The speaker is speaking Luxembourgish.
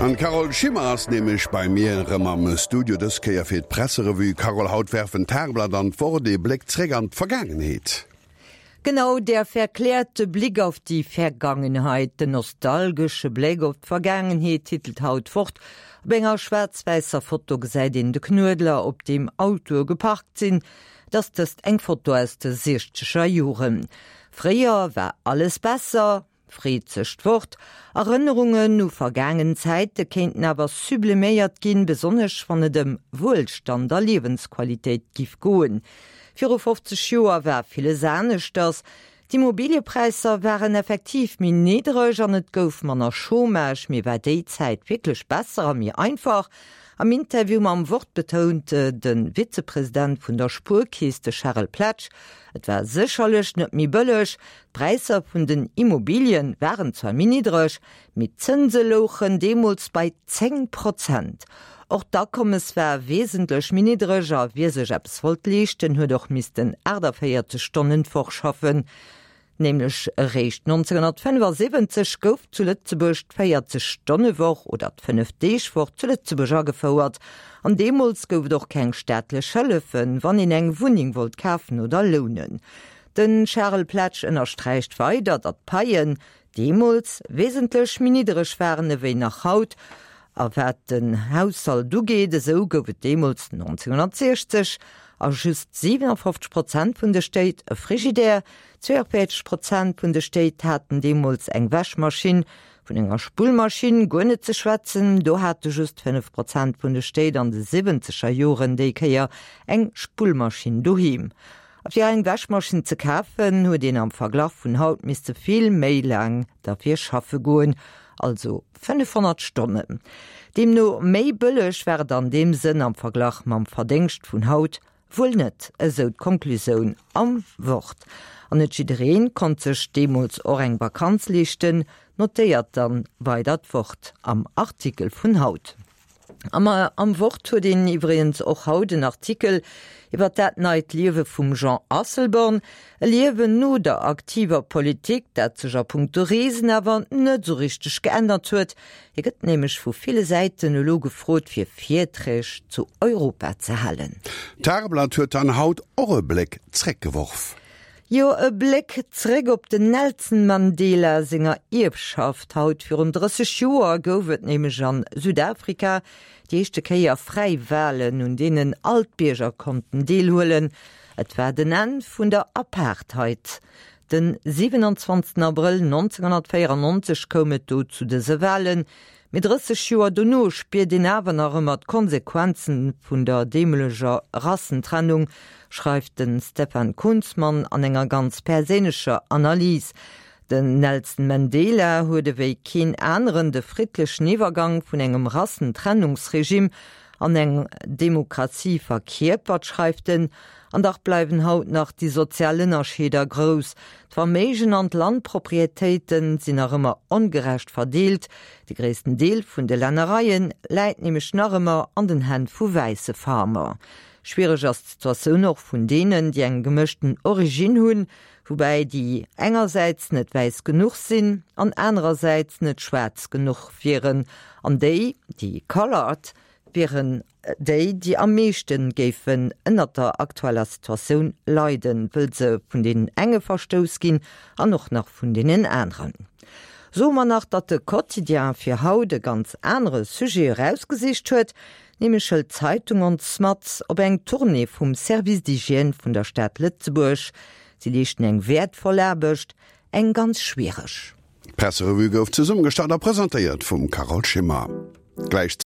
An Carol Schimmer ass nämlich bei mir am Studio des Keier fir d Presserevue Carol Hautwerfen Tagblatt an vor de Blickträger an Vergangenheit. Genau, der verklärte Blick auf die Vergangenheit, der nostalgische Blick auf die Vergangenheit, titelt Haut fort, ob enger schwarz-weißer Foto seid in de Knödler ob dem Auto geparkt sind, das eng Foto aus de 60er Jahren. Früher war alles besser, friedzecht wort, Erinnerungen nu vergangen Zeiten könnten aber sublimiert gehen, besonders von dem Wohlstand der Lebensqualität gif goen. 54 Jahre war viele sahnisch das. Die Immobilienpreise waren effektiv mir niedrig und nicht gouf man noch Schomage, mir war die Zeit wirklich besser, mir einfach. Am Interview am Wort betonte den Vizepräsident von der Spurkiste Charles Platsch, es war sicherlich nicht mehr billig, Preise von den Immobilien waren zwar niedrig, mit Zinselochen demals bei 10%. Auch da kom es war wesentlich niedriger, wie sich abs wollt lechten, hue doch missten 4 Stunden vorschaffen. Nämlich recht 1975 gouf zu Lützeburg 40 Stundenwoch oder 5D-Woch zu Lützeburg gefauert. An demals gouf doch kein staatliche Hëllefen, wann in eng Wohnung wollt kaufen oder lohnen. Den Charles Platsch unterstreicht weiter, dat Paien demals wesentlich niedrig waren wie nach Haut, aber den Haushalt du geht, so gouf demals 1960 a just 57% vun der Stadt e Frigidär, 42% vun der Stadt hatten demals eng Wäschmaschine, vun enger Spülmaschine gonne ze schwätzen, do hatte just 5% vun der Stadt an de 70er Joren dekeier eng Spülmaschine doheim. Auf die eng Wäschmaschine ze kaufen, hue den am Verglach vun Haut misste viel méi lang dafür schaffe goen, also 500 Stunden. Dem no méi bëllech werd an dem Sinn am Verglach mam Verdenkst vun Haut wohl net, eso d'Konklusion am Wort. An et Schiedreen kon sech demals or eng Vakanz lichten, notéiert dann bei dat Wort am Artikel vun Haut. Am Wort hue den iwriens och haut den Artikel iwwer dat neit Liewe vum Jean Asselborn, Liewe no der aktiver Politik, dat zecher Punkto Riesen awer net so richtig geändert huet, gëtt nämlich vu viele Seiten lo gefrot fir Viertrech zu Europa ze hallen. Tagblatt huet an Haut eure Blick zreck geworf. Jo e Blick zreg op den Nelson Mandela Singer Erbschaft haut für 30 Joer goufet nämlich an Südafrika die echte Keier frei wählen und denen Altbierger konnten deelholen. Et war den End vun der Apartheid. Den 27. April 1994 komet do zu dese Wahlen. Mit 30 Joer donno spielt den Awen ëmmer Konsequenzen vun der demeleger Rassentrennung, schreibt den Stefan Kunzmann an enger ganz persenischer Analyse. Den Nelson Mandela huede wéi keen anderen de friedlichen Übergang vun engem Rassentrennungsregime an eng Demokratie verkehrt, schreibt den, an dach bleiben haut nach die sozialen Unterschiede groß. D'Vermögen an Landproprietäten sind auch immer ungerecht verdeelt. Die größten Deel vun de Lännereien leiit nämlich noch immer an den Händen vu weisse Farmer. Schwierig ist die Situation noch von denen, die einen gemischten Origin hun, wobei die engerseits nicht weiß genug sind, und andererseits nicht schwarz genug wären. An die colored, wären die am meisten gefen ënner der aktueller Situation leiden, will se von denen enge Verstoß gehen, an noch von denen anderen. So man nach dat de Quotidien fir Haude ganz andere Sujet rausgesicht huet, nämlich Zeitung und Smatz ob eng Tournee vom Service d'Hygiene von der Stadt Lützeburg. Sie lichten eng wertvoll erbecht, eng ganz schwierig. Presserevue gouf zusammengestellt präsentiert vom Carol Schimmer. Gleich